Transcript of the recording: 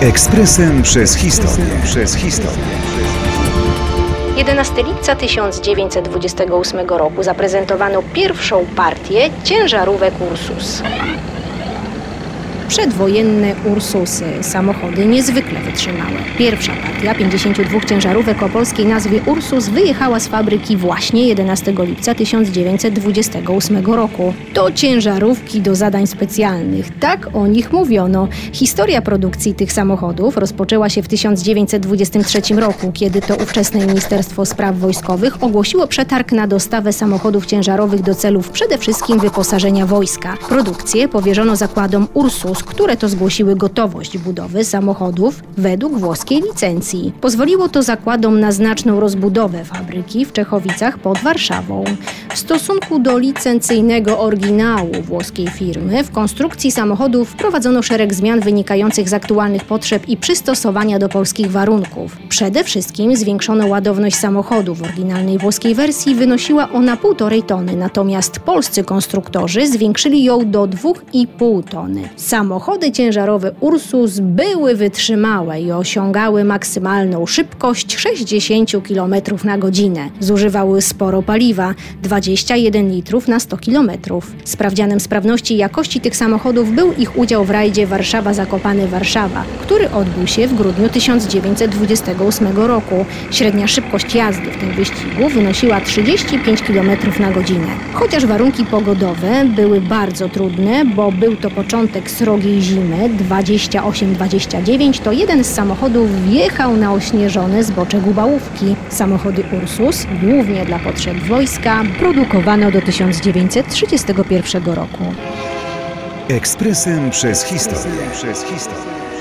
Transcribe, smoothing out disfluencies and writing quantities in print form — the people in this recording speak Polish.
Ekspresem przez historię. 11 lipca 1928 roku zaprezentowano pierwszą partię ciężarówek Ursus. Przedwojenne Ursusy, samochody niezwykle wytrzymałe. Pierwsza partia 52 ciężarówek o polskiej nazwie Ursus wyjechała z fabryki właśnie 11 lipca 1928 roku. To ciężarówki do zadań specjalnych, tak o nich mówiono. Historia produkcji tych samochodów rozpoczęła się w 1923 roku, kiedy to ówczesne Ministerstwo Spraw Wojskowych ogłosiło przetarg na dostawę samochodów ciężarowych do celów przede wszystkim wyposażenia wojska. Produkcję powierzono zakładom Ursus, które to zgłosiły gotowość budowy samochodów według włoskiej licencji. Pozwoliło to zakładom na znaczną rozbudowę fabryki w Czechowicach pod Warszawą. W stosunku do licencyjnego oryginału włoskiej firmy w konstrukcji samochodów wprowadzono szereg zmian wynikających z aktualnych potrzeb i przystosowania do polskich warunków. Przede wszystkim zwiększono ładowność samochodu. W oryginalnej włoskiej wersji wynosiła ona 1,5 tony, natomiast polscy konstruktorzy zwiększyli ją do 2,5 tony. Samochody ciężarowe Ursus były wytrzymałe i osiągały maksymalną szybkość 60 km na godzinę. Zużywały sporo paliwa, 21 litrów na 100 km. Sprawdzianem sprawności i jakości tych samochodów był ich udział w rajdzie Warszawa-Zakopane-Warszawa, który odbył się w grudniu 1928 roku. Średnia szybkość jazdy w tym wyścigu wynosiła 35 km na godzinę. Chociaż warunki pogodowe były bardzo trudne, bo był to początek srogiej zimy, 28-29, to jeden z samochodów wjechał na ośnieżone zbocze Gubałówki. Samochody Ursus, głównie dla potrzeb wojska, produkowano do 1931 roku. Ekspresem przez historię.